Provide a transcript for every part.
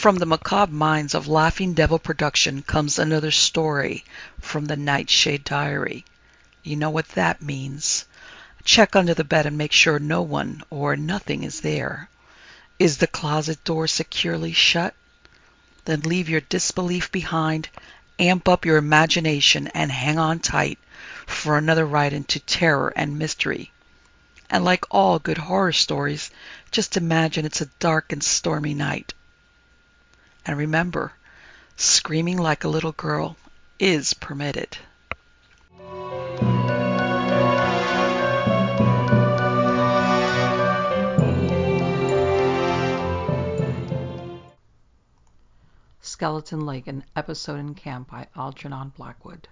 From the macabre minds of Laughing Devil Production comes another story from the Nightshade Diary. You know what that means. Check under the bed and make sure no one or nothing is there. Is the closet door securely shut? Then leave your disbelief behind, amp up your imagination, and hang on tight for another ride into terror and mystery. And like all good horror stories, just imagine it's a dark and stormy night. And remember, screaming like a little girl is permitted. Skeleton Lake, an episode in camp by Algernon Blackwood.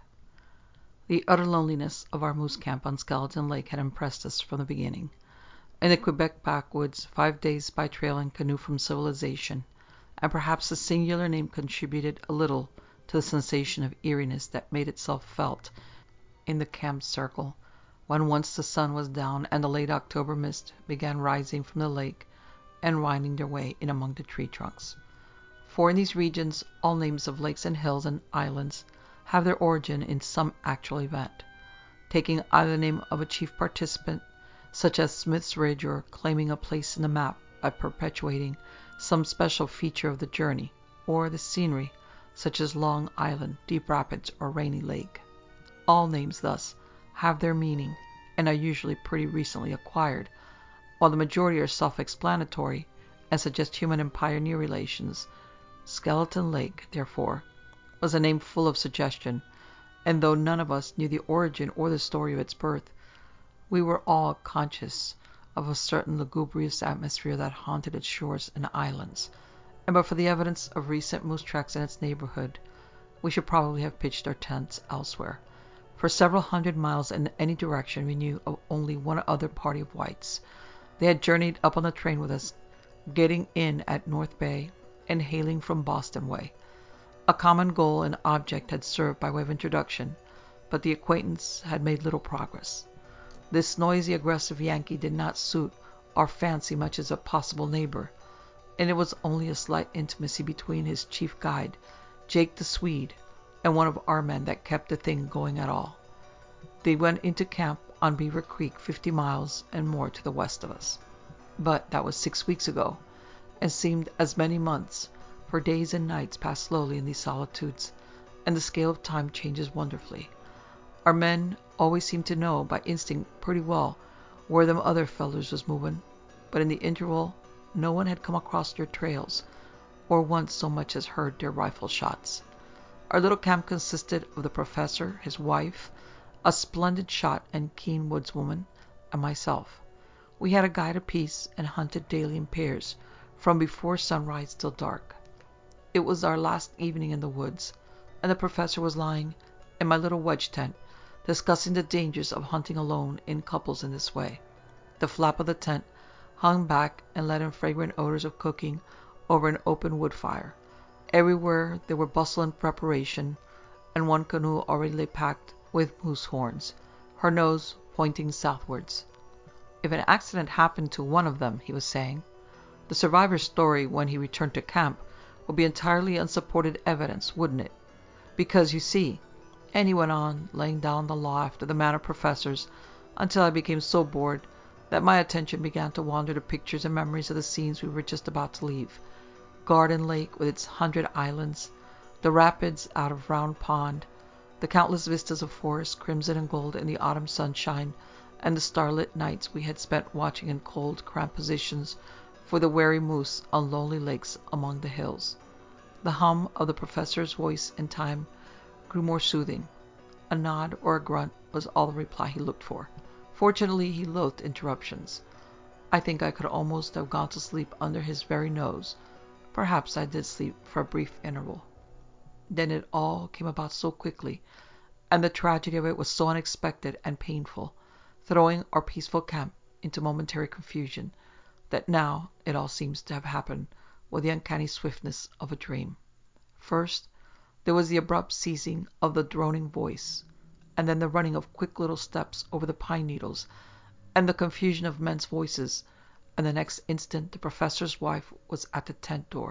The utter loneliness of our moose camp on Skeleton Lake had impressed us from the beginning. In the Quebec backwoods, 5 days by trail and canoe from civilization, and perhaps the singular name contributed a little to the sensation of eeriness that made itself felt in the camp circle, when once the sun was down and the late October mist began rising from the lake and winding their way in among the tree trunks. For in these regions all names of lakes and hills and islands have their origin in some actual event, taking either the name of a chief participant, such as Smith's Ridge, or claiming a place in the map by perpetuating some special feature of the journey, or the scenery, such as Long Island, Deep Rapids, or Rainy Lake. All names thus have their meaning and are usually pretty recently acquired, while the majority are self-explanatory and suggest human and pioneer relations. Skeleton Lake, therefore, was a name full of suggestion, and though none of us knew the origin or the story of its birth, we were all conscious of a certain lugubrious atmosphere that haunted its shores and islands, and but for the evidence of recent moose tracks in its neighborhood, we should probably have pitched our tents elsewhere. For several hundred miles in any direction we knew of only one other party of whites. They had journeyed up on the train with us, getting in at North Bay and hailing from Boston way. A common goal and object had served by way of introduction, but the acquaintance had made little progress. This noisy, aggressive Yankee did not suit our fancy much as a possible neighbor, and it was only a slight intimacy between his chief guide, Jake the Swede, and one of our men that kept the thing going at all. They went into camp on Beaver Creek, 50 miles and more to the west of us. But that was 6 weeks ago, and seemed as many months, for days and nights pass slowly in these solitudes, and the scale of time changes wonderfully. Our men always seemed to know by instinct pretty well where them other fellers was moving, but in the interval no one had come across their trails, or once so much as heard their rifle shots. Our little camp consisted of the professor, his wife, a splendid shot and keen woodswoman, and myself. We had a guide apiece and hunted daily in pairs, from before sunrise till dark. It was our last evening in the woods, and the professor was lying in my little wedge tent, discussing the dangers of hunting alone in couples in this way. The flap of the tent hung back and let in fragrant odors of cooking over an open wood fire. Everywhere there were bustle and preparation, and one canoe already lay packed with moose horns, her nose pointing southwards. If an accident happened to one of them, he was saying, the survivor's story when he returned to camp would be entirely unsupported evidence, wouldn't it? Because, you see, and he went on, laying down the law after the manner of professors, until I became so bored that my attention began to wander to pictures and memories of the scenes we were just about to leave. Garden Lake with its 100 islands, the rapids out of Round Pond, the countless vistas of forest, crimson and gold in the autumn sunshine, and the starlit nights we had spent watching in cold, cramped positions for the wary moose on lonely lakes among the hills. The hum of the professor's voice in time grew more soothing. A nod or a grunt was all the reply he looked for. Fortunately, he loathed interruptions. I think I could almost have gone to sleep under his very nose. Perhaps I did sleep for a brief interval. Then it all came about so quickly, and the tragedy of it was so unexpected and painful, throwing our peaceful camp into momentary confusion, that now it all seems to have happened with the uncanny swiftness of a dream. First, there was the abrupt ceasing of the droning voice, and then the running of quick little steps over the pine needles, and the confusion of men's voices, and the next instant the professor's wife was at the tent door,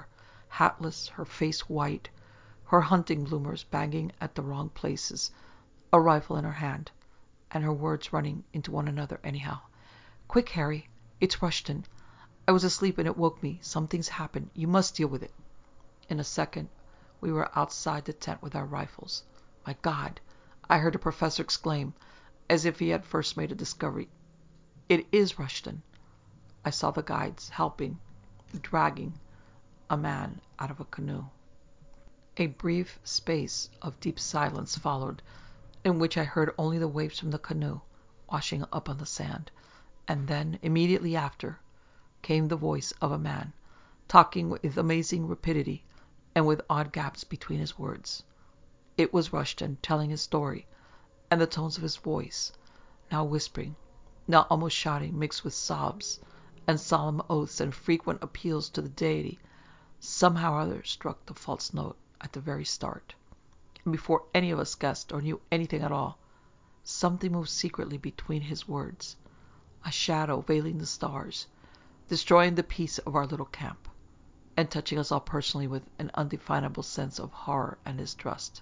hatless, her face white, her hunting bloomers banging at the wrong places, a rifle in her hand, and her words running into one another anyhow. "Quick, Harry. It's Rushton. I was asleep and it woke me. Something's happened. You must deal with it." In a second, we were outside the tent with our rifles. "My God!" I heard the professor exclaim, as if he had first made a discovery. "It is Rushton." I saw the guides helping, dragging a man out of a canoe. A brief space of deep silence followed, in which I heard only the waves from the canoe washing up on the sand, and then, immediately after, came the voice of a man, talking with amazing rapidity and with odd gaps between his words. It was Rushton telling his story, and the tones of his voice, now whispering, now almost shouting, mixed with sobs and solemn oaths and frequent appeals to the deity, somehow or other struck the false note at the very start. And before any of us guessed or knew anything at all, something moved secretly between his words, a shadow veiling the stars, destroying the peace of our little camp, and touching us all personally with an undefinable sense of horror and distrust.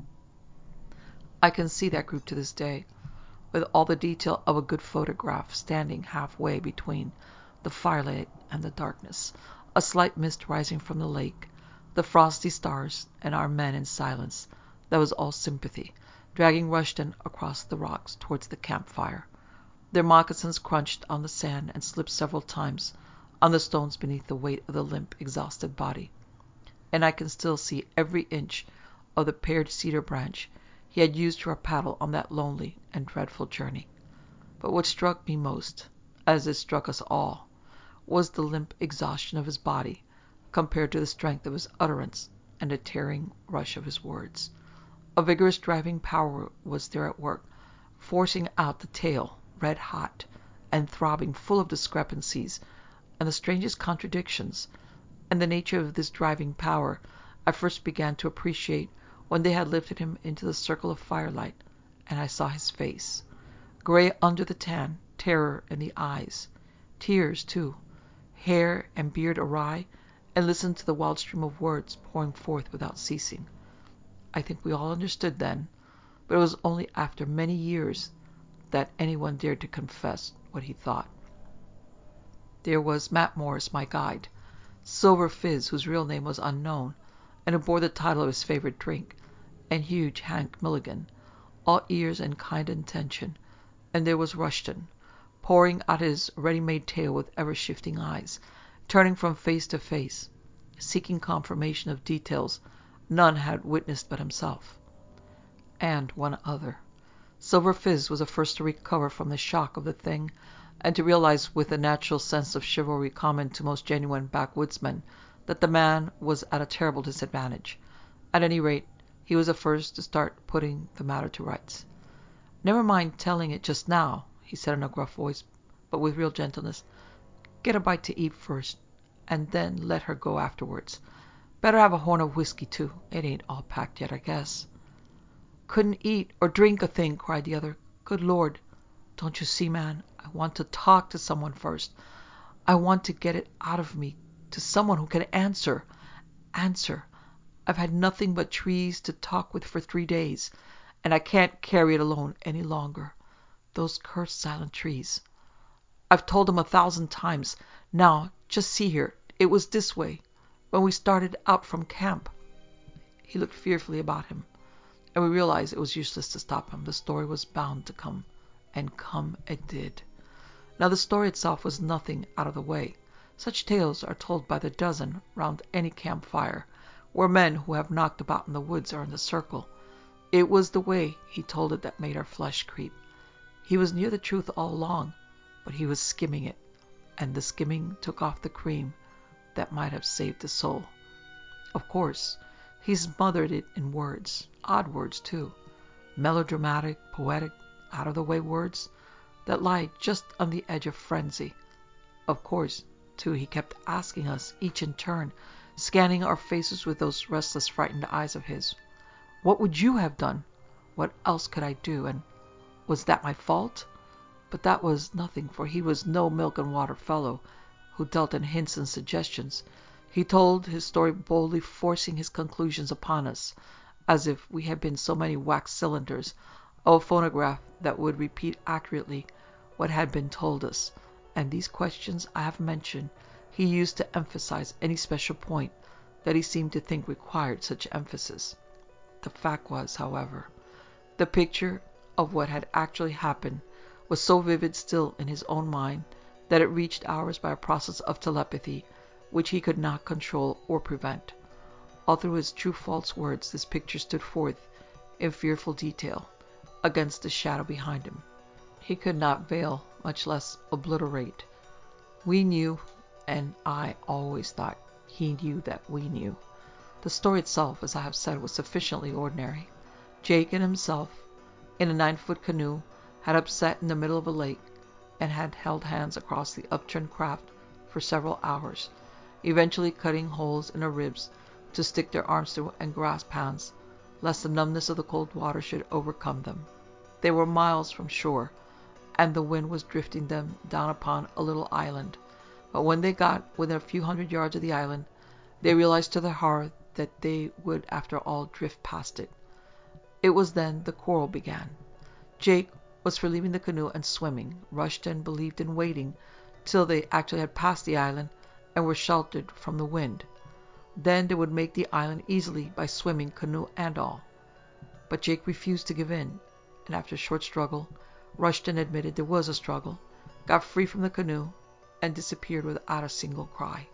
I can see that group to this day, with all the detail of a good photograph, standing halfway between the firelight and the darkness, a slight mist rising from the lake, the frosty stars, and our men in silence that was all sympathy, dragging Rushton across the rocks towards the campfire. Their moccasins crunched on the sand and slipped several times on the stones beneath the weight of the limp, exhausted body. And I can still see every inch of the pared cedar branch he had used for a paddle on that lonely and dreadful journey. But what struck me most, as it struck us all, was the limp exhaustion of his body compared to the strength of his utterance and the tearing rush of his words. A vigorous driving power was there at work, forcing out the tale, red hot and throbbing, full of discrepancies and the strangest contradictions. And the nature of this driving power I first began to appreciate when they had lifted him into the circle of firelight, and I saw his face, gray under the tan, terror in the eyes, tears too, hair and beard awry, and listened to the wild stream of words pouring forth without ceasing. I think we all understood then, but it was only after many years that anyone dared to confess what he thought. There was Matt Morris, my guide, Silver Fizz, whose real name was unknown, and who bore the title of his favorite drink, and huge Hank Milligan, all ears and kind intention, and there was Rushton, pouring out his ready-made tale with ever-shifting eyes, turning from face to face, seeking confirmation of details none had witnessed but himself. And one other. Silver Fizz was the first to recover from the shock of the thing, and to realize with the natural sense of chivalry common to most genuine backwoodsmen that the man was at a terrible disadvantage. At any rate, he was the first to start putting the matter to rights. "Never mind telling it just now," he said in a gruff voice, but with real gentleness. "Get a bite to eat first, and then let her go afterwards. Better have a horn of whiskey, too. It ain't all packed yet, I guess." "Couldn't eat or drink a thing," cried the other. "Good Lord! Don't you see, man? I want to talk to someone first. I want to get it out of me, to someone who can answer. Answer. I've had nothing but trees to talk with for 3 days, and I can't carry it alone any longer. Those cursed silent trees. I've told them 1,000 times. Now, just see here. It was this way. When we started out from camp." He looked fearfully about him, and we realized it was useless to stop him. The story was bound to come, and come it did. Now, the story itself was nothing out of the way. Such tales are told by the dozen round any campfire, where men who have knocked about in the woods are in the circle. It was the way he told it that made our flesh creep. He was near the truth all along, but he was skimming it, and the skimming took off the cream that might have saved the soul. Of course, he smothered it in words, odd words too, melodramatic, poetic, out-of-the-way words that lie just on the edge of frenzy. Of course, too, he kept asking us, each in turn, scanning our faces with those restless, frightened eyes of his, "What would you have done? What else could I do? And was that my fault?" But that was nothing, for he was no milk-and-water fellow who dealt in hints and suggestions. He told his story boldly, forcing his conclusions upon us, as if we had been so many wax cylinders of a phonograph that would repeat accurately what had been told us, and these questions I have mentioned he used to emphasize any special point that he seemed to think required such emphasis. The fact was, however, the picture of what had actually happened was so vivid still in his own mind that it reached ours by a process of telepathy which he could not control or prevent. All through his true-false words this picture stood forth in fearful detail against the shadow behind him. He could not veil, much less obliterate. We knew, and I always thought he knew that we knew. The story itself, as I have said, was sufficiently ordinary. Jake and himself, in a 9-foot canoe, had upset in the middle of a lake, and had held hands across the upturned craft for several hours, eventually cutting holes in their ribs to stick their arms through and grasp hands, lest the numbness of the cold water should overcome them. They were miles from shore, and the wind was drifting them down upon a little island. But when they got within a few hundred yards of the island, they realized to their horror that they would after all drift past it. It was then the quarrel began. Jake was for leaving the canoe and swimming. Rushton believed in waiting till they actually had passed the island and were sheltered from the wind. Then they would make the island easily by swimming, canoe and all. But Jake refused to give in, and after a short struggle, Rushton admitted there was a struggle, got free from the canoe, and disappeared without a single cry.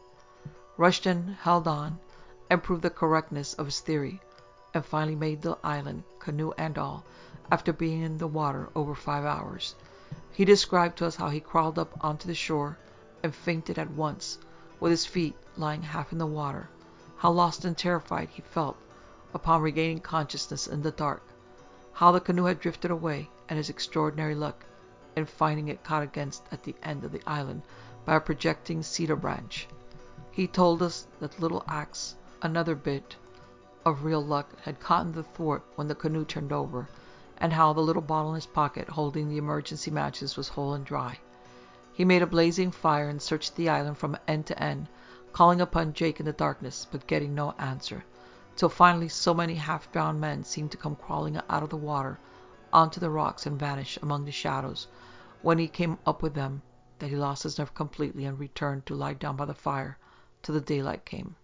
Rushton held on and proved the correctness of his theory, and finally made the island, canoe and all, after being in the water over 5 hours. He described to us how he crawled up onto the shore and fainted at once, with his feet lying half in the water, how lost and terrified he felt upon regaining consciousness in the dark, how the canoe had drifted away, and his extraordinary luck in finding it caught against at the end of the island by a projecting cedar branch. He told us that the little axe, another bit of real luck, had caught in the thwart when the canoe turned over, and how the little bottle in his pocket holding the emergency matches was whole and dry. He made a blazing fire and searched the island from end to end, calling upon Jake in the darkness, but getting no answer, till finally so many half-drowned men seemed to come crawling out of the water onto the rocks and vanish among the shadows when he came up with them, that he lost his nerve completely and returned to lie down by the fire till the daylight came.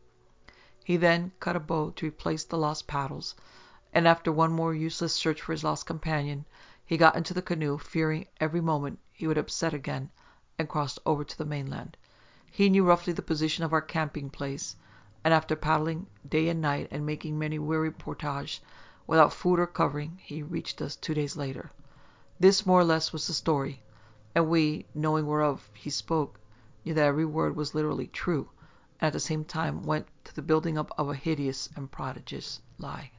He then cut a boat to replace the lost paddles, and after one more useless search for his lost companion, he got into the canoe, fearing every moment he would upset again, and crossed over to the mainland. He knew roughly the position of our camping place, and after paddling day and night and making many weary portages without food or covering, he reached us 2 days later. This more or less was the story, and we, knowing whereof he spoke, knew that every word was literally true, and at the same time went to the building up of a hideous and prodigious lie.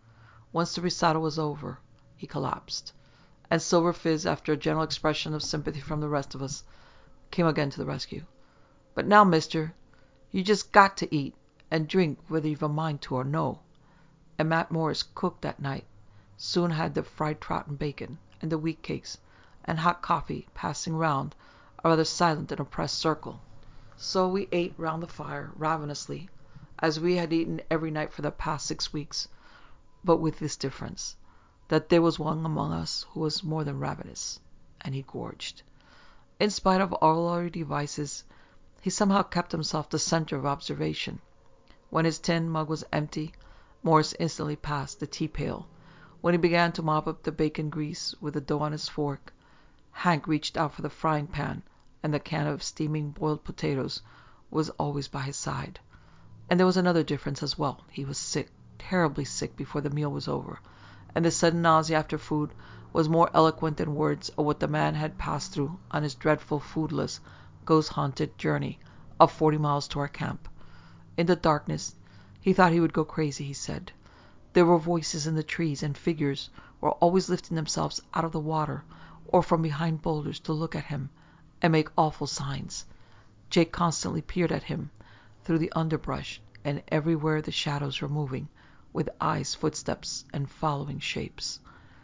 Once the recital was over, he collapsed, and Silver Fizz, after a general expression of sympathy from the rest of us, came again to the rescue. "But now, mister, you just got to eat and drink whether you've a mind to or no." And Matt Morris cooked that night, soon had the fried trout and bacon, and the wheat cakes, and hot coffee, passing round a rather silent and oppressed circle. So we ate round the fire ravenously, as we had eaten every night for the past 6 weeks, but with this difference, that there was one among us who was more than ravenous, and he gorged. In spite of all our devices, he somehow kept himself the center of observation. When his tin mug was empty, Morris instantly passed the tea pail. When he began to mop up the bacon grease with the dough on his fork, Hank reached out for the frying pan, and the can of steaming boiled potatoes was always by his side. And there was another difference as well. He was sick, terribly sick, before the meal was over, and the sudden nausea after food was more eloquent than words of what the man had passed through on his dreadful, foodless, ghost-haunted journey of 40 miles to our camp. In the darkness, he thought he would go crazy, he said. There were voices in the trees, and figures were always lifting themselves out of the water or from behind boulders to look at him and make awful signs. Jake constantly peered at him through the underbrush, and everywhere the shadows were moving, with eyes, footsteps, and following shapes.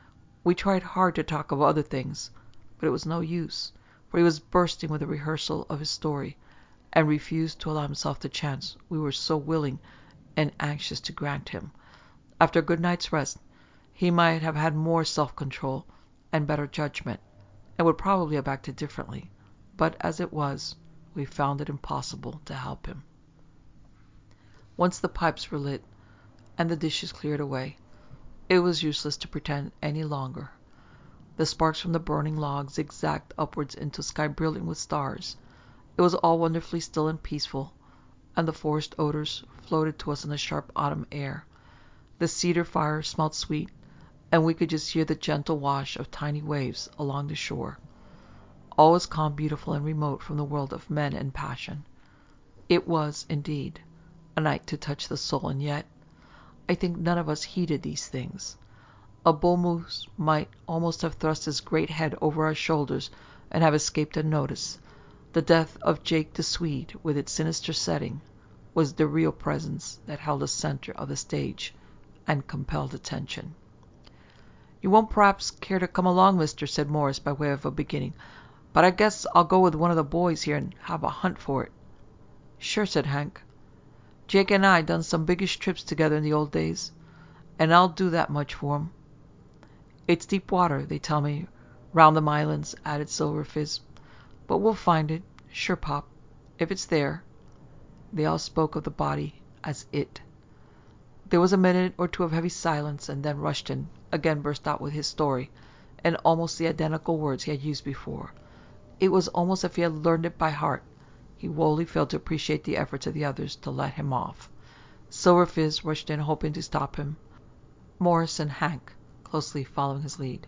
We tried hard to talk of other things, but it was no use, for he was bursting with a rehearsal of his story, and refused to allow himself the chance we were so willing and anxious to grant him. After a good night's rest, he might have had more self-control and better judgment, and would probably have acted differently. But as it was, we found it impossible to help him. Once the pipes were lit and the dishes cleared away, it was useless to pretend any longer. The sparks from the burning logs zigzagged upwards into a sky brilliant with stars. It was all wonderfully still and peaceful, and the forest odors floated to us in the sharp autumn air. The cedar fire smelt sweet, and we could just hear the gentle wash of tiny waves along the shore. All was calm, beautiful, and remote from the world of men and passion. It was, indeed, a night to touch the soul, and yet I think none of us heeded these things. A bull moose might almost have thrust his great head over our shoulders and have escaped unnoticed. The death of Jake the Swede, with its sinister setting, was the real presence that held the center of the stage and compelled attention. "You won't perhaps care to come along, mister," said Morris by way of a beginning, "but I guess I'll go with one of the boys here and have a hunt for it." "Sure," said Hank. "Jake and I done some biggish trips together in the old days, and I'll do that much for 'em." "It's deep water, they tell me, round them islands," added Silver Fizz. "But we'll find it, sure pop, if it's there." They all spoke of the body as it. There was a minute or two of heavy silence, and then Rushton again burst out with his story, in almost the identical words he had used before. It was almost as if he had learned it by heart. He woefully failed to appreciate the efforts of the others to let him off. Silver Fizz rushed in, hoping to stop him, Morris and Hank closely following his lead.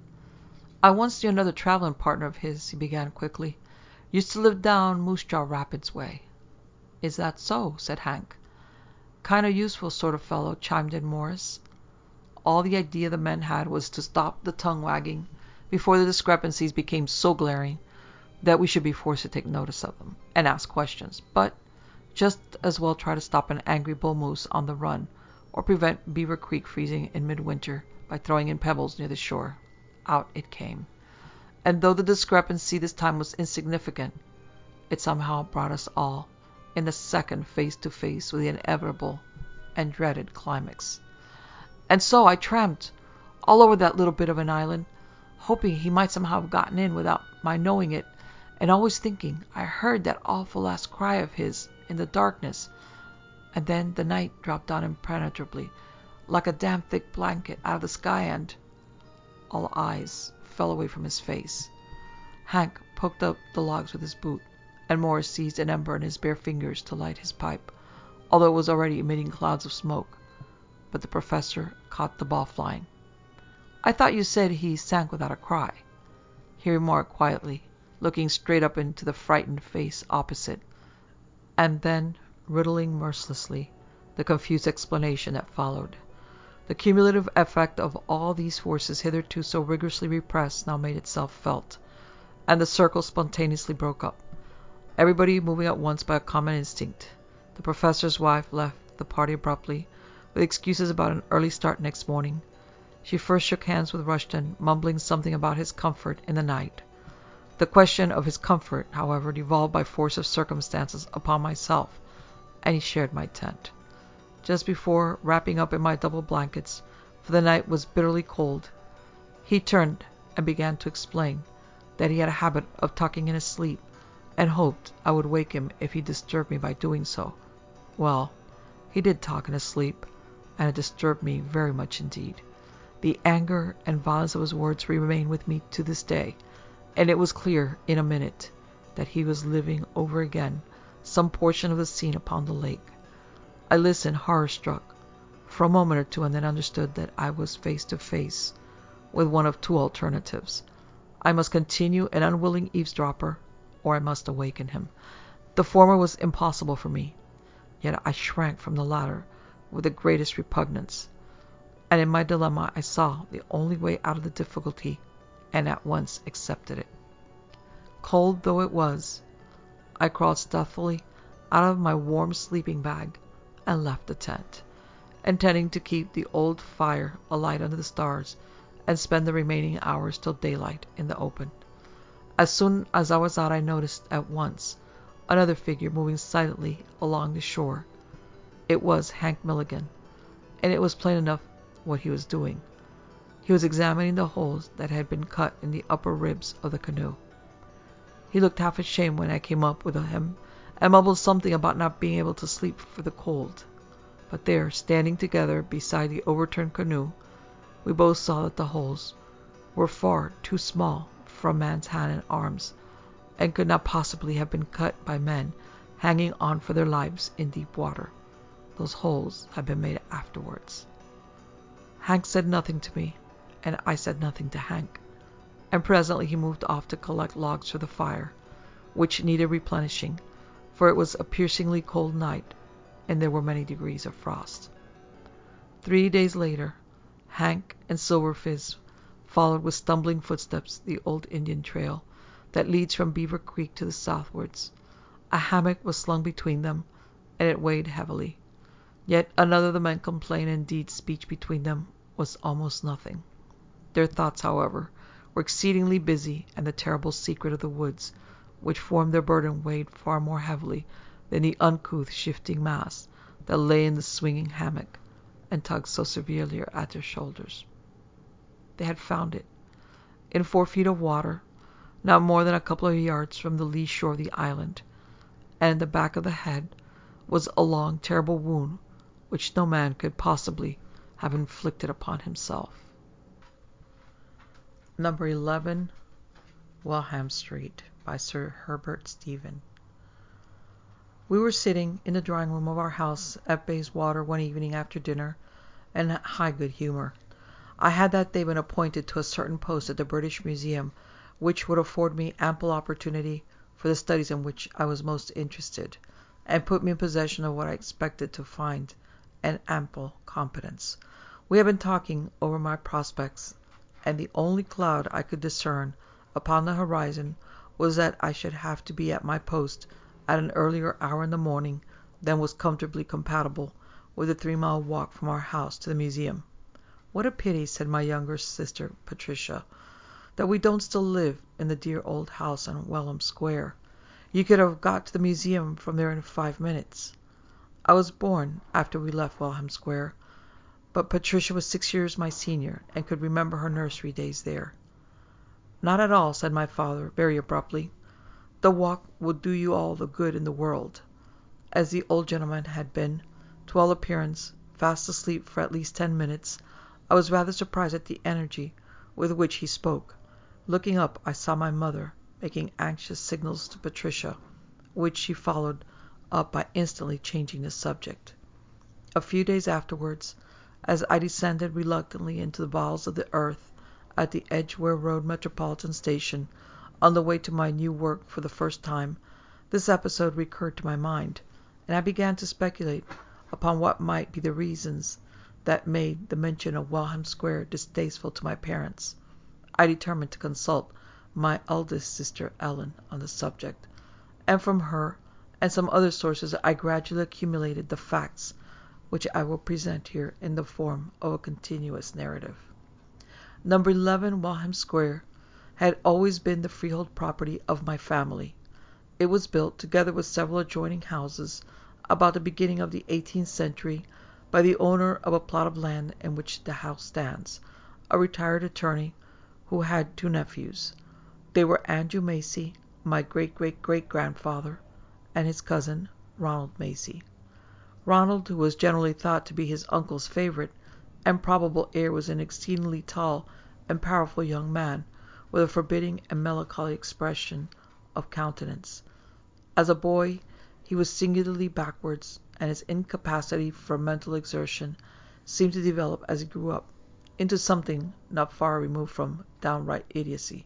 "I once knew another traveling partner of his," he began quickly. "Used to live down Moose Jaw Rapids way." "Is that so?" said Hank. "Kind of useful sort of fellow," chimed in Morris. All the idea the men had was to stop the tongue wagging before the discrepancies became so glaring that we should be forced to take notice of them and ask questions, but just as well try to stop an angry bull moose on the run, or prevent Beaver Creek freezing in midwinter by throwing in pebbles near the shore. Out it came. And though the discrepancy this time was insignificant, it somehow brought us all in a second face to face with the inevitable and dreaded climax. "And so I tramped all over that little bit of an island, hoping he might somehow have gotten in without my knowing it, and always thinking I heard that awful last cry of his in the darkness. And then the night dropped down impenetrably, like a damn thick blanket out of the sky, and—" All eyes fell away from his face. Hank poked up the logs with his boot, and Morris seized an ember in his bare fingers to light his pipe, although it was already emitting clouds of smoke. But the professor caught the ball flying. "I thought you said he sank without a cry," he remarked quietly, looking straight up into the frightened face opposite, and then riddling mercilessly the confused explanation that followed. The cumulative effect of all these forces hitherto so rigorously repressed now made itself felt, and the circle spontaneously broke up, everybody moving at once by a common instinct. The professor's wife left the party abruptly, with excuses about an early start next morning. She first shook hands with Rushton, mumbling something about his comfort in the night. The question of his comfort, however, devolved by force of circumstances upon myself, and he shared my tent. Just before wrapping up in my double blankets, for the night was bitterly cold, he turned and began to explain that he had a habit of talking in his sleep, and hoped I would wake him if he disturbed me by doing so. Well, he did talk in his sleep, and it disturbed me very much indeed. The anger and violence of his words remain with me to this day, and it was clear in a minute that he was living over again some portion of the scene upon the lake. I listened horror-struck for a moment or two, and then understood that I was face to face with one of two alternatives. I must continue an unwilling eavesdropper, or I must awaken him. The former was impossible for me, yet I shrank from the latter with the greatest repugnance, and in my dilemma I saw the only way out of the difficulty, and at once accepted it. Cold though it was, I crawled stealthily out of my warm sleeping bag and left the tent, intending to keep the old fire alight under the stars and spend the remaining hours till daylight in the open. As soon as I was out, I noticed at once another figure moving silently along the shore. It was Hank Milligan, and it was plain enough what he was doing. He was examining the holes that had been cut in the upper ribs of the canoe. He looked half ashamed when I came up with him and mumbled something about not being able to sleep for the cold. But there, standing together beside the overturned canoe, we both saw that the holes were far too small for a man's hand and arms, and could not possibly have been cut by men hanging on for their lives in deep water. Those holes had been made afterwards. Hank said nothing to me, and I said nothing to Hank, and presently he moved off to collect logs for the fire, which needed replenishing, for it was a piercingly cold night, and there were many degrees of frost. 3 days later, Hank and Silver Fizz followed with stumbling footsteps the old Indian trail that leads from Beaver Creek to the southwards. A hammock was slung between them, and it weighed heavily. Yet another of the men complained, and indeed speech between them was almost nothing. Their thoughts, however, were exceedingly busy, and the terrible secret of the woods, which formed their burden, weighed far more heavily than the uncouth shifting mass that lay in the swinging hammock and tugged so severely at their shoulders. They had found it, in 4 feet of water, not more than a couple of yards from the lee shore of the island, and in the back of the head was a long, terrible wound which no man could possibly have inflicted upon himself. Number 11, Welham Street, by Sir Herbert Stephen. We were sitting in the drawing room of our house at Bayswater one evening after dinner, in high good humour. I had that day been appointed to a certain post at the British Museum, which would afford me ample opportunity for the studies in which I was most interested, and put me in possession of what I expected to find an ample competence. We had been talking over my prospects, and the only cloud I could discern upon the horizon was that I should have to be at my post at an earlier hour in the morning than was comfortably compatible with a 3-mile walk from our house to the museum. "What a pity," said my younger sister Patricia, "that we don't still live in the dear old house on Welham Square. You could have got to the museum from there in 5 minutes." I was born after we left Welham Square, but Patricia was 6 years my senior, and could remember her nursery days there. "Not at all," said my father, very abruptly. "The walk will do you all the good in the world." As the old gentleman had been, to all appearance, fast asleep for at least 10 minutes, I was rather surprised at the energy with which he spoke. Looking up, I saw my mother making anxious signals to Patricia, which she followed up by instantly changing the subject. A few days afterwards, as I descended reluctantly into the bowels of the earth at the Edgware Road Metropolitan Station, on the way to my new work for the first time, this episode recurred to my mind, and I began to speculate upon what might be the reasons that made the mention of Welham Square distasteful to my parents. I determined to consult my eldest sister Ellen on the subject, and from her and some other sources I gradually accumulated the facts which I will present here in the form of a continuous narrative. Number 11 Welham Square had always been the freehold property of my family. It was built, together with several adjoining houses, about the beginning of the 18th century, by the owner of a plot of land in which the house stands, a retired attorney who had 2 nephews. They were Andrew Macy, my great-great-great-grandfather, and his cousin, Ronald Macy. Ronald, who was generally thought to be his uncle's favorite and probable heir, was an exceedingly tall and powerful young man, with a forbidding and melancholy expression of countenance. As a boy he was singularly backwards, and his incapacity for mental exertion seemed to develop as he grew up into something not far removed from downright idiocy.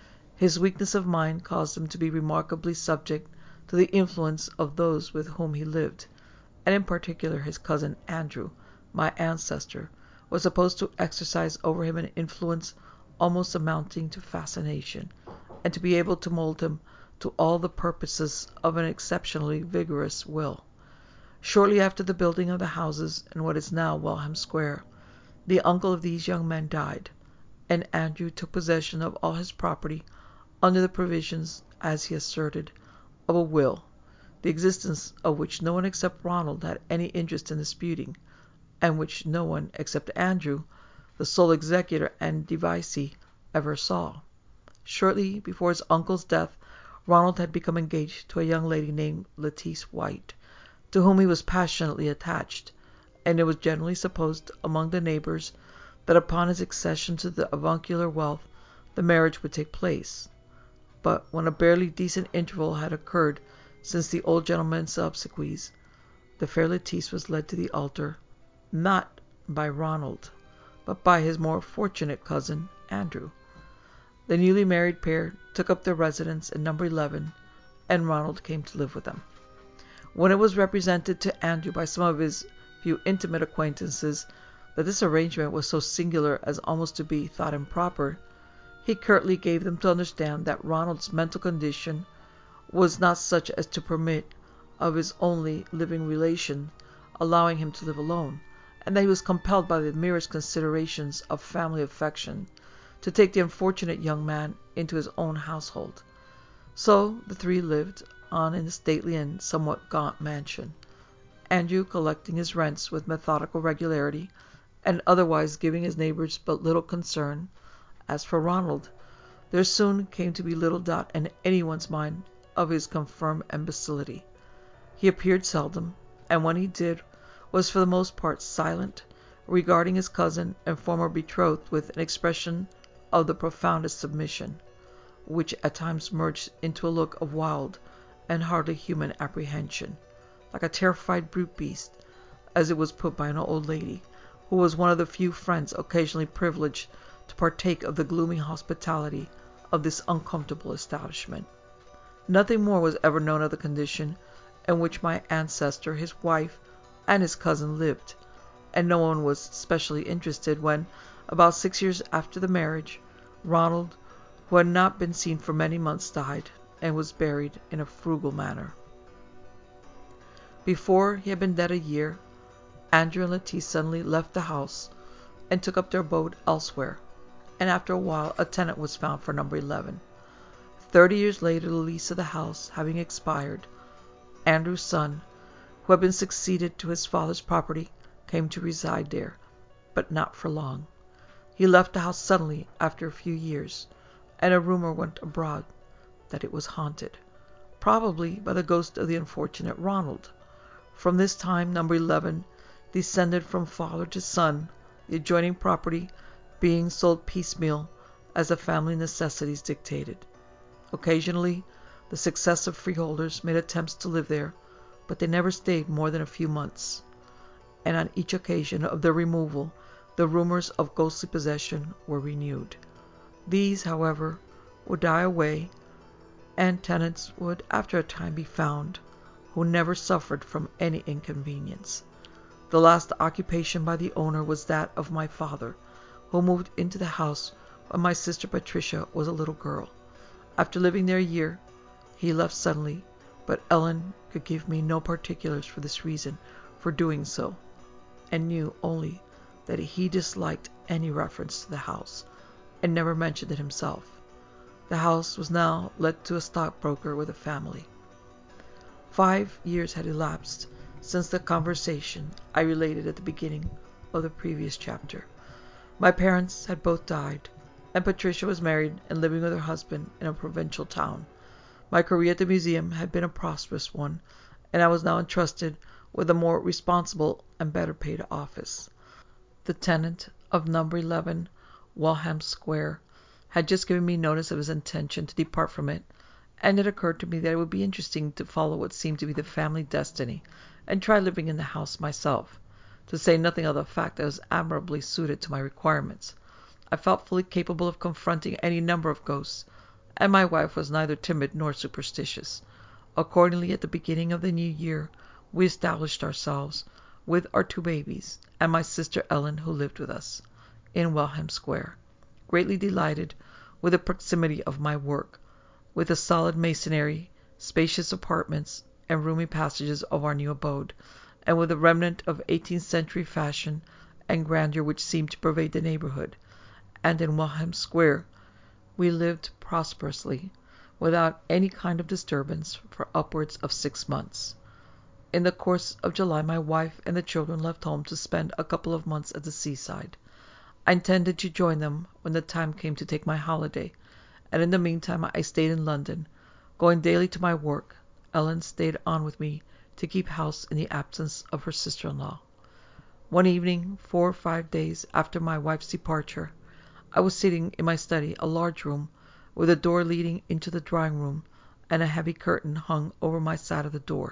His weakness of mind caused him to be remarkably subject to the influence of those with whom he lived, and in particular his cousin Andrew, my ancestor, was supposed to exercise over him an influence almost amounting to fascination, and to be able to mould him to all the purposes of an exceptionally vigorous will. Shortly after the building of the houses in what is now Welham Square, the uncle of these young men died, and Andrew took possession of all his property under the provisions, as he asserted, of a will, the existence of which no one except Ronald had any interest in disputing, and which no one except Andrew, the sole executor and devotee, ever saw. Shortly before his uncle's death, Ronald had become engaged to a young lady named Lettice White, to whom he was passionately attached, and it was generally supposed among the neighbours that upon his accession to the avuncular wealth the marriage would take place. But when a barely decent interval had occurred since the old gentleman's obsequies, the fair Lettice was led to the altar, not by Ronald, but by his more fortunate cousin, Andrew. The newly married pair took up their residence in number 11, and Ronald came to live with them. When it was represented to Andrew by some of his few intimate acquaintances that this arrangement was so singular as almost to be thought improper, he curtly gave them to understand that Ronald's mental condition was not such as to permit of his only living relation allowing him to live alone, and that he was compelled by the merest considerations of family affection to take the unfortunate young man into his own household. So the three lived on in the stately and somewhat gaunt mansion, Andrew collecting his rents with methodical regularity, and otherwise giving his neighbours but little concern. As for Ronald, there soon came to be little doubt in anyone's mind of his confirmed imbecility. He appeared seldom, and when he did, was for the most part silent, regarding his cousin and former betrothed with an expression of the profoundest submission, which at times merged into a look of wild and hardly human apprehension, like a terrified brute beast, as it was put by an old lady, who was one of the few friends occasionally privileged to partake of the gloomy hospitality of this uncomfortable establishment. Nothing more was ever known of the condition in which my ancestor, his wife, and his cousin lived, and no one was specially interested when, about 6 years after the marriage, Ronald, who had not been seen for many months, died, and was buried in a frugal manner. Before he had been dead a year, Andrew and Lettice suddenly left the house and took up their abode elsewhere, and after a while a tenant was found for number 11. 30 years later, the lease of the house having expired, Andrew's son, who had been succeeded to his father's property, came to reside there, but not for long. He left the house suddenly after a few years, and a rumour went abroad that it was haunted, probably by the ghost of the unfortunate Ronald. From this time number 11 descended from father to son, the adjoining property being sold piecemeal as the family necessities dictated. Occasionally the successive freeholders made attempts to live there, but they never stayed more than a few months, and on each occasion of their removal the rumours of ghostly possession were renewed. These, however, would die away, and tenants would after a time be found, who never suffered from any inconvenience. The last occupation by the owner was that of my father, who moved into the house when my sister Patricia was a little girl. After living there a year, he left suddenly, but Ellen could give me no particulars for this reason for doing so, and knew only that he disliked any reference to the house, and never mentioned it himself. The house was now let to a stockbroker with a family. 5 years had elapsed since the conversation I related at the beginning of the previous chapter. My parents had both died, and Patricia was married and living with her husband in a provincial town. My career at the museum had been a prosperous one, and I was now entrusted with a more responsible and better paid office. The tenant of number 11, Waltham Square, had just given me notice of his intention to depart from it, and it occurred to me that it would be interesting to follow what seemed to be the family destiny, and try living in the house myself, to say nothing of the fact that it was admirably suited to my requirements. I felt fully capable of confronting any number of ghosts, and my wife was neither timid nor superstitious. Accordingly, at the beginning of the new year, we established ourselves, with our 2 babies, and my sister Ellen, who lived with us, in Waltham Square, greatly delighted with the proximity of my work, with the solid masonry, spacious apartments, and roomy passages of our new abode, and with the remnant of 18th century fashion and grandeur which seemed to pervade the neighbourhood. And in Waltham Square we lived prosperously, without any kind of disturbance for upwards of 6 months. In the course of July my wife and the children left home to spend a couple of months at the seaside. I intended to join them when the time came to take my holiday, and in the meantime I stayed in London, going daily to my work. Ellen stayed on with me to keep house in the absence of her sister-in-law. One evening, 4 or 5 days after my wife's departure, I was sitting in my study, a large room, with a door leading into the drawing-room, and a heavy curtain hung over my side of the door.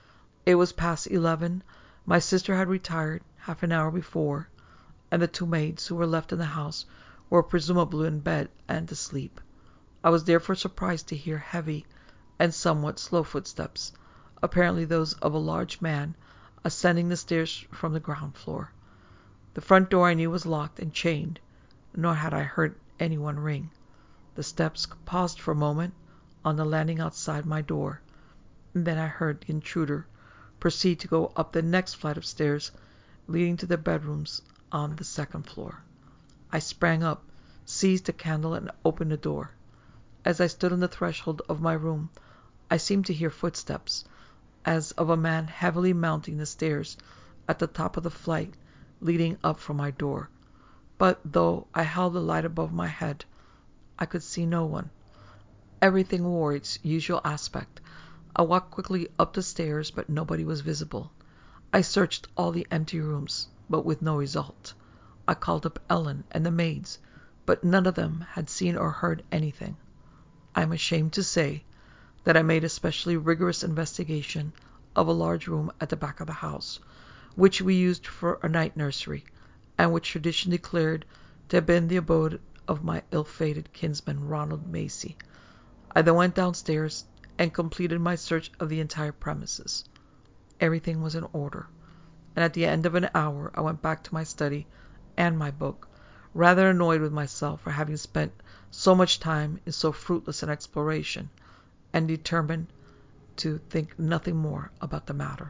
It was past 11. My sister had retired half an hour before, and the 2 maids who were left in the house were presumably in bed and asleep. I was therefore surprised to hear heavy and somewhat slow footsteps, apparently those of a large man, ascending the stairs from the ground floor. The front door I knew was locked and chained, nor had I heard anyone ring. The steps paused for a moment on the landing outside my door, and then I heard the intruder proceed to go up the next flight of stairs leading to the bedrooms on the second floor. I sprang up, seized a candle, and opened the door. As I stood on the threshold of my room, I seemed to hear footsteps, as of a man heavily mounting the stairs at the top of the flight leading up from my door. But though I held the light above my head, I could see no one. Everything wore its usual aspect. I walked quickly up the stairs, but nobody was visible. I searched all the empty rooms, but with no result. I called up Ellen and the maids, but none of them had seen or heard anything. I am ashamed to say that I made a specially rigorous investigation of a large room at the back of the house, which we used for a night nursery, and which tradition declared to have been the abode of my ill-fated kinsman Ronald Macy. I then went downstairs and completed my search of the entire premises. Everything was in order, and at the end of an hour I went back to my study and my book, rather annoyed with myself for having spent so much time in so fruitless an exploration, and determined to think nothing more about the matter.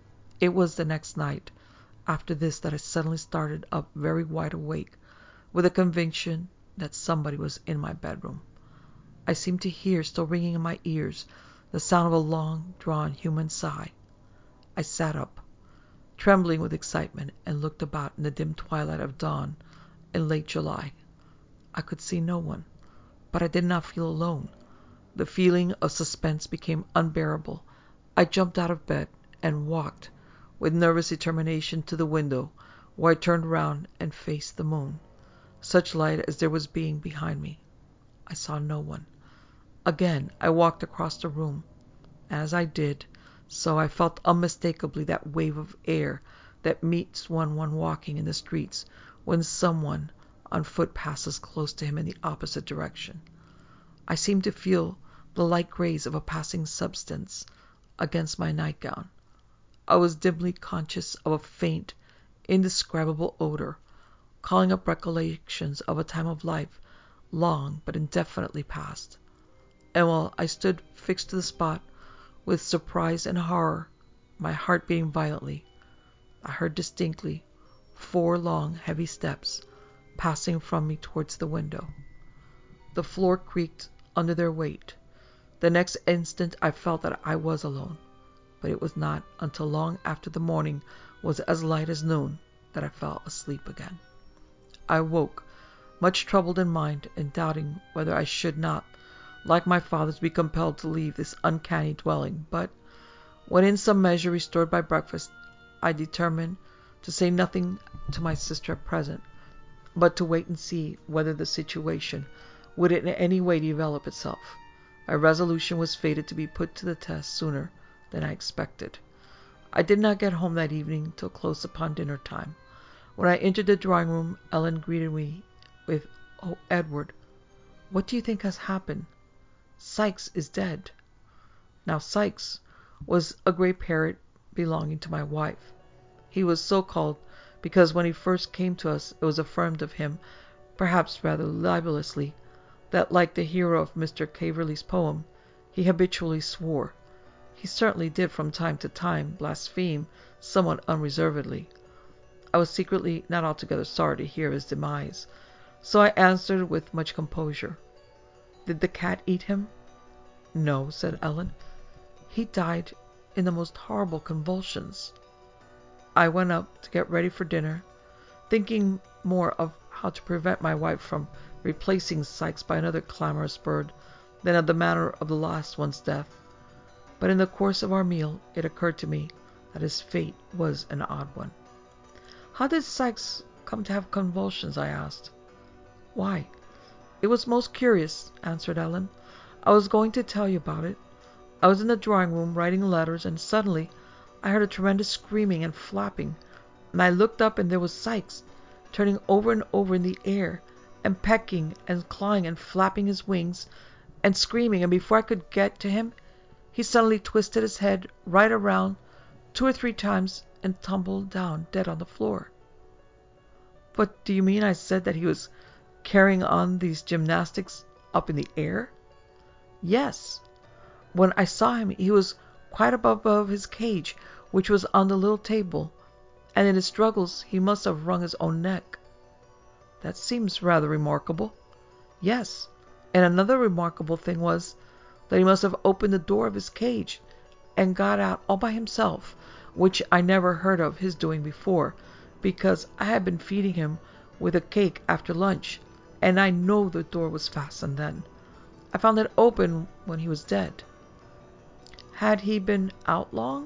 It was the next night after this that I suddenly started up very wide awake, with a conviction that somebody was in my bedroom. I seemed to hear, still ringing in my ears, the sound of a long-drawn human sigh. I sat up, trembling with excitement, and looked about in the dim twilight of dawn in late July. I could see no one, but I did not feel alone. The feeling of suspense became unbearable. I jumped out of bed and walked, with nervous determination, to the window, where I turned round and faced the moon, such light as there was behind me. I saw no one. Again I walked across the room. As I did so, I felt unmistakably that wave of air that meets one walking in the streets when someone on foot passes close to him in the opposite direction. I seemed to feel the light graze of a passing substance against my nightgown. I was dimly conscious of a faint, indescribable odor, calling up recollections of a time of life long but indefinitely past. And while I stood fixed to the spot, with surprise and horror, my heart beating violently, I heard distinctly 4 long, heavy steps passing from me towards the window. The floor creaked under their weight. The next instant I felt that I was alone, but it was not until long after the morning was as light as noon that I fell asleep again. I woke, much troubled in mind, and doubting whether I should not, like my fathers, be compelled to leave this uncanny dwelling, but when in some measure restored by breakfast, I determined to say nothing to my sister at present, but to wait and see whether the situation would in any way develop itself. My resolution was fated to be put to the test sooner than I expected. I did not get home that evening till close upon dinner time. When I entered the drawing-room, Ellen greeted me with, "Oh, Edward, what do you think has happened? Sikes is dead." Now Sikes was a grey parrot belonging to my wife. He was so called because when he first came to us it was affirmed of him, perhaps rather libelously, that, like the hero of Mr. Caverley's poem, he habitually swore. He certainly did from time to time blaspheme somewhat unreservedly. I was secretly not altogether sorry to hear of his demise, so I answered with much composure, "Did the cat eat him?" No, said Ellen. He died in the most horrible convulsions. I went up to get ready for dinner, thinking more of how to prevent my wife from replacing Sikes by another clamorous bird than of the manner of the last one's death. But in the course of our meal it occurred to me that his fate was an odd one. How did Sikes come to have convulsions? I asked. Why, it was most curious, answered Ellen. I was going to tell you about it. I was in the drawing room writing letters, and suddenly I heard a tremendous screaming and flapping, and I looked up, and there was Sikes, turning over and over in the air, and pecking and clawing and flapping his wings, and screaming, and before I could get to him, he suddenly twisted his head right around 2 or 3 times and tumbled down dead on the floor. But do you mean, I said, that he was carrying on these gymnastics up in the air? Yes. When I saw him, he was quite above his cage, which was on the little table, and in his struggles he must have wrung his own neck. That seems rather remarkable. Yes, and another remarkable thing was that he must have opened the door of his cage and got out all by himself, which I never heard of his doing before, because I had been feeding him with a cake after lunch, and I know the door was fastened then. I found it open when he was dead. Had he been out long?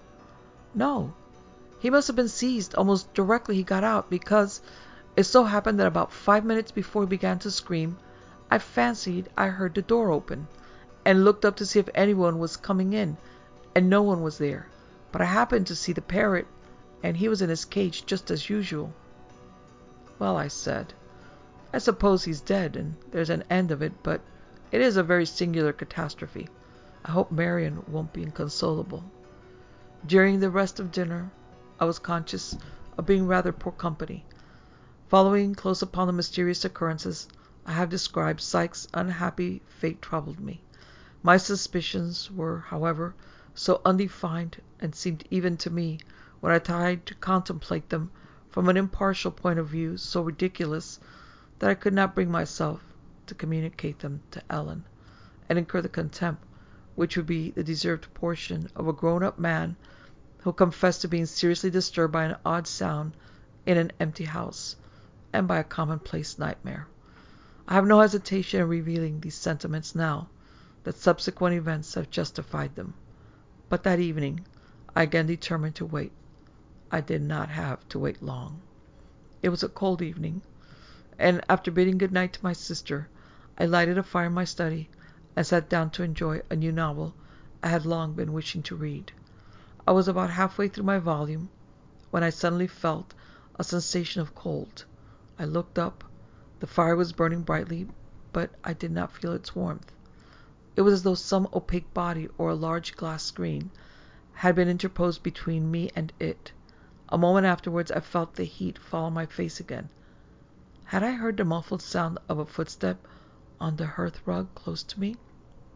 No. He must have been seized almost directly he got out, because it so happened that about 5 minutes before he began to scream, I fancied I heard the door open, and looked up to see if anyone was coming in, and no one was there. But I happened to see the parrot, and he was in his cage just as usual. Well, I said, I suppose he's dead, and there's an end of it, but it is a very singular catastrophe. I hope Marian won't be inconsolable. During the rest of dinner, I was conscious of being rather poor company. Following close upon the mysterious occurrences I have described, Sikes' unhappy fate troubled me. My suspicions were, however, so undefined, and seemed even to me, when I tried to contemplate them from an impartial point of view, so ridiculous, that I could not bring myself to communicate them to Ellen, and incur the contempt which would be the deserved portion of a grown-up man who confessed to being seriously disturbed by an odd sound in an empty house, and by a commonplace nightmare. I have no hesitation in revealing these sentiments now that subsequent events have justified them. But that evening I again determined to wait. I did not have to wait long. It was a cold evening, and after bidding good night to my sister, I lighted a fire in my study and sat down to enjoy a new novel I had long been wishing to read. I was about halfway through my volume when I suddenly felt a sensation of cold. I looked up. The fire was burning brightly, but I did not feel its warmth. It was as though some opaque body or a large glass screen had been interposed between me and it. A moment afterwards I felt the heat fall on my face again. Had I heard the muffled sound of a footstep on the hearth-rug close to me?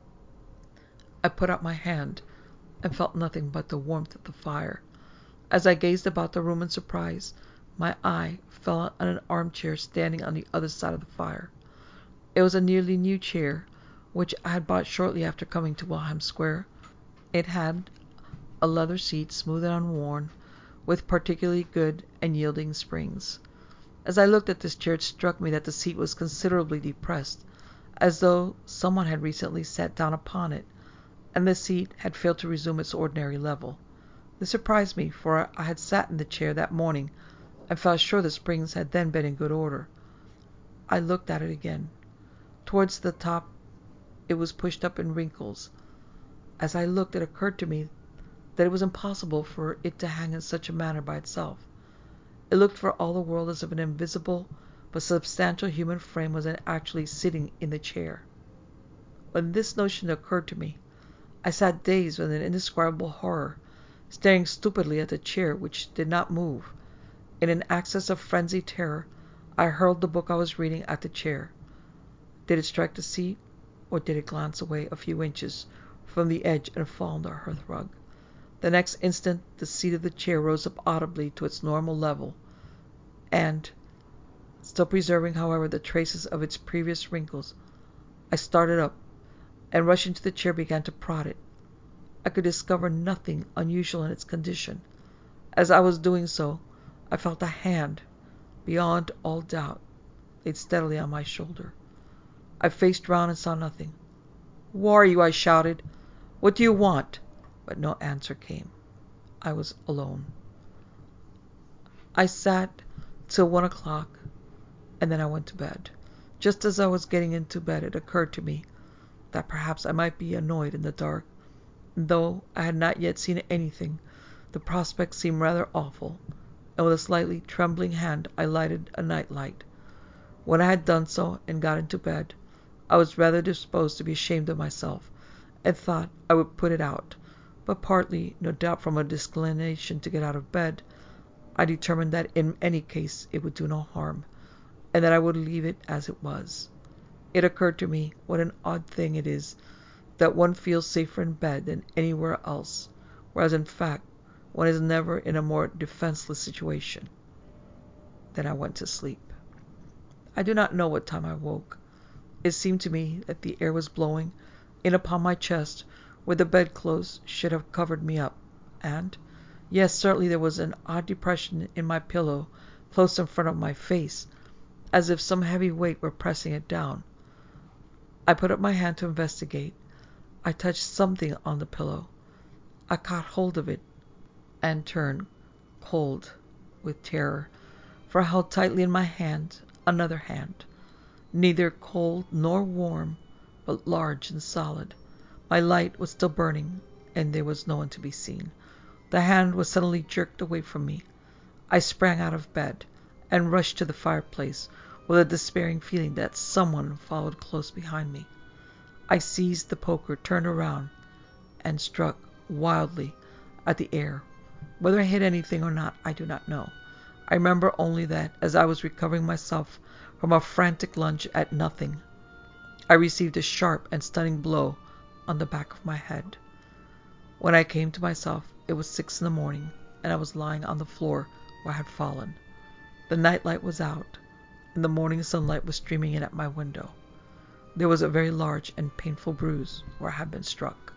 I put out my hand and felt nothing but the warmth of the fire. As I gazed about the room in surprise, my eye fell on an armchair standing on the other side of the fire. It was a nearly new chair, which I had bought shortly after coming to Wilhelm Square. It had a leather seat, smooth and unworn, with particularly good and yielding springs. As I looked at this chair, it struck me that the seat was considerably depressed, as though someone had recently sat down upon it, and the seat had failed to resume its ordinary level. This surprised me, for I had sat in the chair that morning, and felt sure the springs had then been in good order. I looked at it again. Towards the top it was pushed up in wrinkles. As I looked, it occurred to me that it was impossible for it to hang in such a manner by itself. It looked for all the world as if an invisible but substantial human frame was actually sitting in the chair. When this notion occurred to me, I sat dazed with an indescribable horror, staring stupidly at the chair, which did not move. In an access of frenzied terror, I hurled the book I was reading at the chair. Did it strike the seat, or did it glance away a few inches from the edge and fall on the hearth-rug? The next instant the seat of the chair rose up audibly to its normal level, and, still preserving, however, the traces of its previous wrinkles, I started up, and rushing to the chair began to prod it. I could discover nothing unusual in its condition. As I was doing so, I felt a hand, beyond all doubt, laid steadily on my shoulder. I faced round and saw nothing. "Who are you?" I shouted. "What do you want?" But no answer came. I was alone. I sat till 1 o'clock, and then I went to bed. Just as I was getting into bed, it occurred to me that perhaps I might be annoyed in the dark, and though I had not yet seen anything, the prospect seemed rather awful, and with a slightly trembling hand I lighted a night light. When I had done so and got into bed, I was rather disposed to be ashamed of myself, and thought I would put it out, but partly, no doubt, from a disinclination to get out of bed, I determined that in any case it would do no harm, and that I would leave it as it was. It occurred to me what an odd thing it is that one feels safer in bed than anywhere else, whereas in fact one is never in a more defenseless situation. Then I went to sleep. I do not know what time I woke. It seemed to me that the air was blowing in upon my chest where the bedclothes should have covered me up, and, yes, certainly there was an odd depression in my pillow close in front of my face, as if some heavy weight were pressing it down. I put up my hand to investigate. I touched something on the pillow. I caught hold of it and turned cold with terror, for I held tightly in my hand another hand, neither cold nor warm, but large and solid. My light was still burning, and there was no one to be seen. The hand was suddenly jerked away from me. I sprang out of bed and rushed to the fireplace with a despairing feeling that someone followed close behind me. I seized the poker, turned around, and struck wildly at the air. Whether I hit anything or not, I do not know. I remember only that, as I was recovering myself from a frantic lunge at nothing, I received a sharp and stunning blow on the back of my head. When I came to myself, it was 6 in the morning, and I was lying on the floor where I had fallen. The night light was out, and the morning sunlight was streaming in at my window. There was a very large and painful bruise where I had been struck.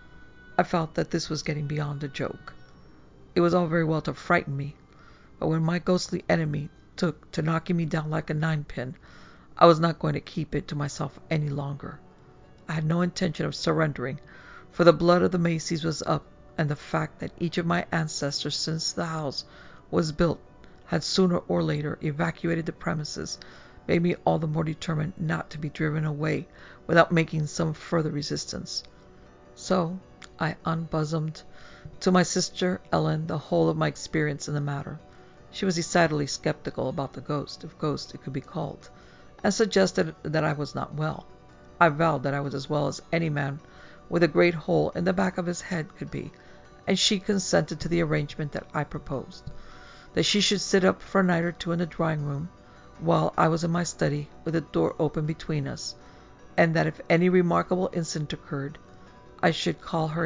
I felt that this was getting beyond a joke. It was all very well to frighten me, but when my ghostly enemy took to knocking me down like a ninepin, I was not going to keep it to myself any longer. I had no intention of surrendering, for the blood of the Macys was up, and the fact that each of my ancestors since the house was built had sooner or later evacuated the premises made me all the more determined not to be driven away without making some further resistance. So I unbosomed to my sister Ellen the whole of my experience in the matter. She was decidedly skeptical about the ghost, if ghost it could be called, and suggested that I was not well. I vowed that I was as well as any man with a great hole in the back of his head could be, and she consented to the arrangement that I proposed, that she should sit up for a night or two in the drawing-room, while I was in my study with the door open between us, and that if any remarkable incident occurred, I should call her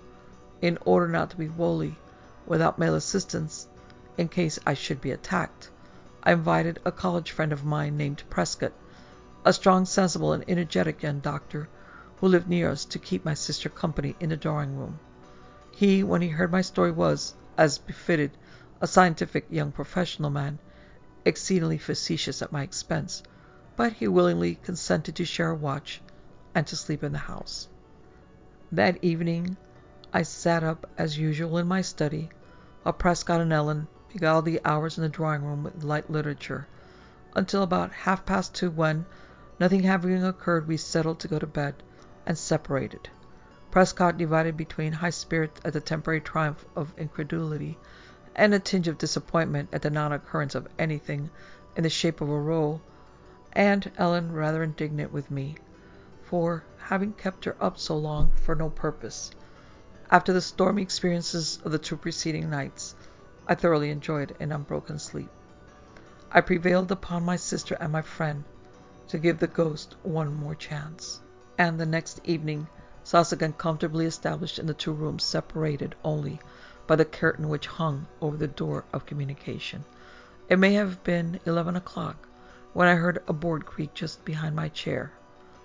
in order not to be wholly without male assistance in case I should be attacked. I invited a college friend of mine named Prescott, a strong, sensible, and energetic young doctor who lived near us, to keep my sister company in the drawing-room. He, when he heard my story, was, as befitted a scientific young professional man, exceedingly facetious at my expense, but he willingly consented to share a watch and to sleep in the house. That evening I sat up as usual in my study, while Prescott and Ellen beguiled the hours in the drawing-room with light literature, until about 2:30, when, nothing having occurred, we settled to go to bed, and separated. Prescott divided between high spirits at the temporary triumph of incredulity, and a tinge of disappointment at the non-occurrence of anything in the shape of a row, and Ellen rather indignant with me for having kept her up so long for no purpose. After the stormy experiences of the 2 preceding nights, I thoroughly enjoyed an unbroken sleep. I prevailed upon my sister and my friend to give the ghost one more chance, and the next evening saw us again comfortably established in the 2 rooms, separated only by the curtain which hung over the door of communication. It may have been 11 o'clock when I heard a board creak just behind my chair.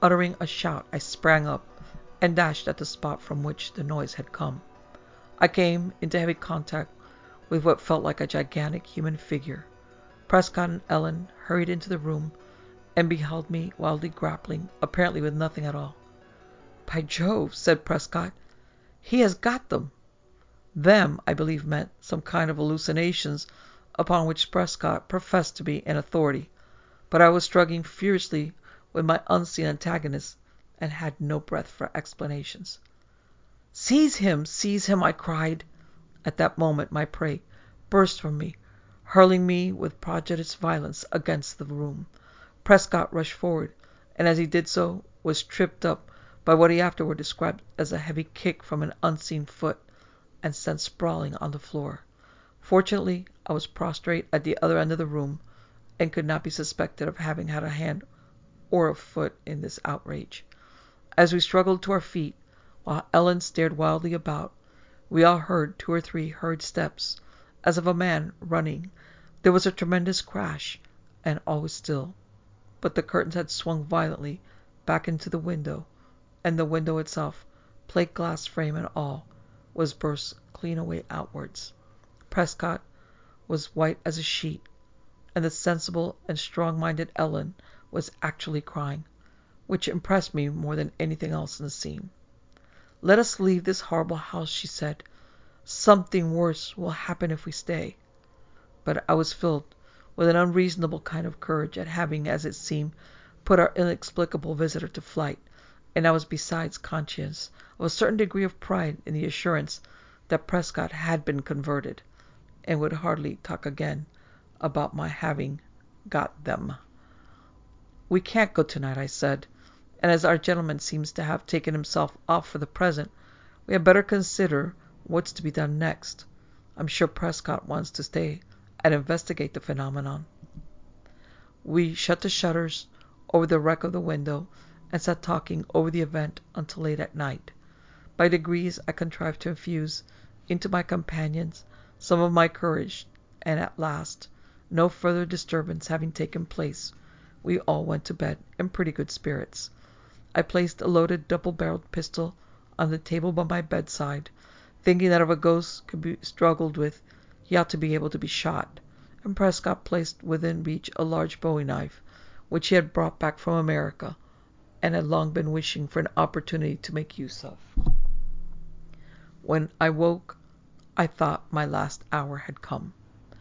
Uttering a shout, I sprang up and dashed at the spot from which the noise had come. I came into heavy contact with what felt like a gigantic human figure. Prescott and Ellen hurried into the room and beheld me wildly grappling, apparently with nothing at all. "By Jove," said Prescott, "he has got them." Them, I believe, meant some kind of hallucinations upon which Prescott professed to be an authority, but I was struggling furiously with my unseen antagonist and had no breath for explanations. "Seize him! Seize him!" I cried. At that moment my prey burst from me, hurling me with prodigious violence against the room. Prescott rushed forward, and as he did so, was tripped up by what he afterward described as a heavy kick from an unseen foot, and sent sprawling on the floor. Fortunately, I was prostrate at the other end of the room, and could not be suspected of having had a hand or a foot in this outrage. As we struggled to our feet, while Ellen stared wildly about, we all heard 2 or 3 hurried steps, as of a man running. There was a tremendous crash, and all was still. But the curtains had swung violently back into the window, and the window itself, plate glass frame and all, was burst clean away outwards. Prescott was white as a sheet, and the sensible and strong-minded Ellen was actually crying, which impressed me more than anything else in the scene. "Let us leave this horrible house," she said. "Something worse will happen if we stay." But I was filled with an unreasonable kind of courage at having, as it seemed, put our inexplicable visitor to flight, and I was besides conscious of a certain degree of pride in the assurance that Prescott had been converted, and would hardly talk again about my having got them. "We can't go tonight," I said, "and as our gentleman seems to have taken himself off for the present, we had better consider what's to be done next. I'm sure Prescott wants to stay and investigate the phenomenon." We shut the shutters over the wreck of the window, and sat talking over the event until late at night. By degrees I contrived to infuse into my companions some of my courage, and at last, no further disturbance having taken place, we all went to bed in pretty good spirits. I placed a loaded double-barreled pistol on the table by my bedside, thinking that if a ghost could be struggled with, he ought to be able to be shot, and Prescott placed within reach a large bowie knife, which he had brought back from America, and had long been wishing for an opportunity to make use of. When I woke, I thought my last hour had come.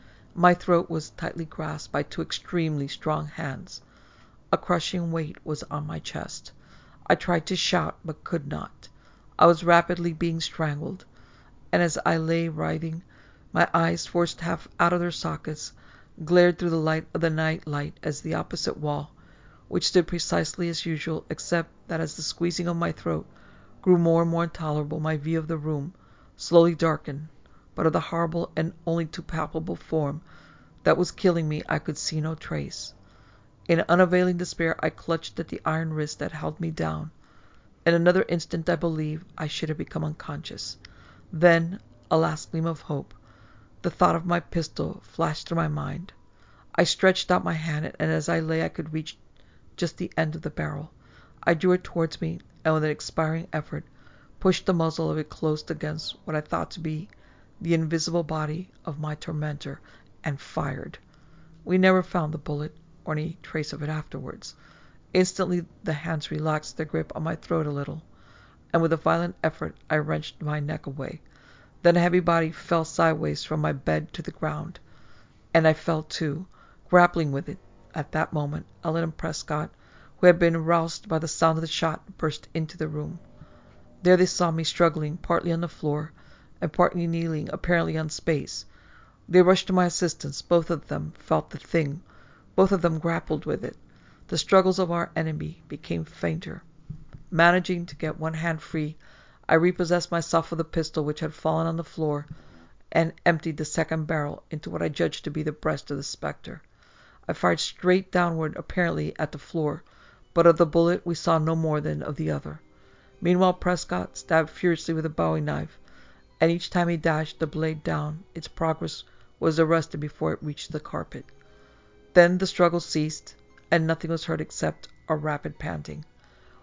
My throat was tightly grasped by 2 extremely strong hands. A crushing weight was on my chest. I tried to shout, but could not. I was rapidly being strangled, and as I lay writhing, my eyes, forced half out of their sockets, glared through the light of the night light as the opposite wall, which stood precisely as usual, except that as the squeezing of my throat grew more and more intolerable, my view of the room slowly darkened, but of the horrible and only too palpable form that was killing me I could see no trace. In unavailing despair I clutched at the iron wrist that held me down. In another instant I believe I should have become unconscious. Then a last gleam of hope, the thought of my pistol, flashed through my mind. I stretched out my hand, and as I lay I could reach just the end of the barrel. I drew it towards me, and with an expiring effort pushed the muzzle of it close against what I thought to be the invisible body of my tormentor, and fired. We never found the bullet, or any trace of it afterwards. Instantly the hands relaxed their grip on my throat a little, and with a violent effort I wrenched my neck away. Then a heavy body fell sideways from my bed to the ground, and I fell too, grappling with it. At that moment Ellen and Prescott, who had been roused by the sound of the shot, burst into the room. There they saw me struggling, partly on the floor, and partly kneeling, apparently on space. They rushed to my assistance. Both of them felt the thing. Both of them grappled with it. The struggles of our enemy became fainter. Managing to get one hand free, I repossessed myself of the pistol which had fallen on the floor, and emptied the second barrel into what I judged to be the breast of the spectre. I fired straight downward, apparently at the floor, but of the bullet we saw no more than of the other. Meanwhile Prescott stabbed furiously with a bowie knife, and each time he dashed the blade down, its progress was arrested before it reached the carpet. Then the struggle ceased, and nothing was heard except a rapid panting.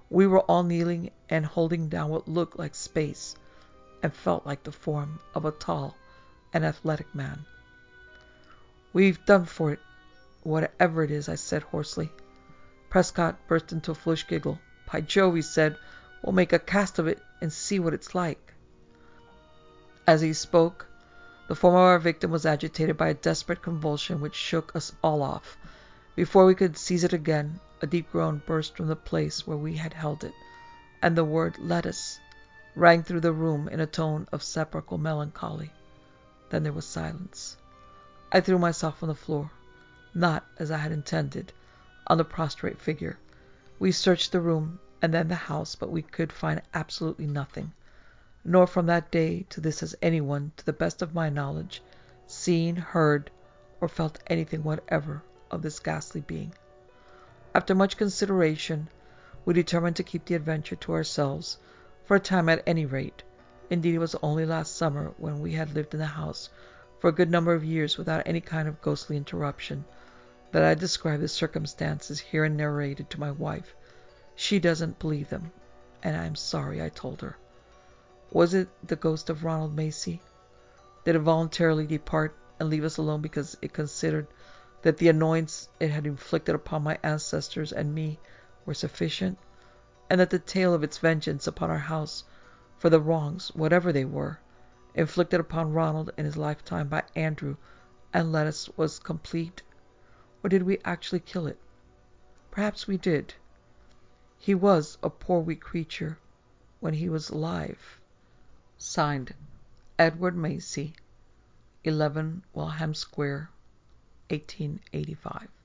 We were all kneeling and holding down what looked like space and felt like the form of a tall and athletic man. "We've done for it, whatever it is," I said hoarsely. Prescott burst into a foolish giggle. "By Jove," he said, "we'll make a cast of it and see what it's like." As he spoke, the form of our victim was agitated by a desperate convulsion which shook us all off. Before we could seize it again, a deep groan burst from the place where we had held it, and the word "lettuce" rang through the room in a tone of sepulchral melancholy. Then there was silence. I threw myself on the floor, not, as I had intended, on the prostrate figure. We searched the room and then the house, but we could find absolutely nothing. Nor from that day to this has anyone, to the best of my knowledge, seen, heard, or felt anything whatever of this ghastly being. After much consideration, we determined to keep the adventure to ourselves, for a time at any rate. Indeed, it was only last summer, when we had lived in the house for a good number of years without any kind of ghostly interruption, that I described the circumstances herein narrated to my wife. She doesn't believe them, and I am sorry I told her. Was it the ghost of Ronald Macy? Did it voluntarily depart and leave us alone because it considered that the annoyance it had inflicted upon my ancestors and me were sufficient, and that the tale of its vengeance upon our house for the wrongs, whatever they were, inflicted upon Ronald in his lifetime by Andrew and Lettuce was complete? Or did we actually kill it? Perhaps we did. He was a poor weak creature when he was alive. Signed, Edward Macy, 11 Wilham Square, 1885.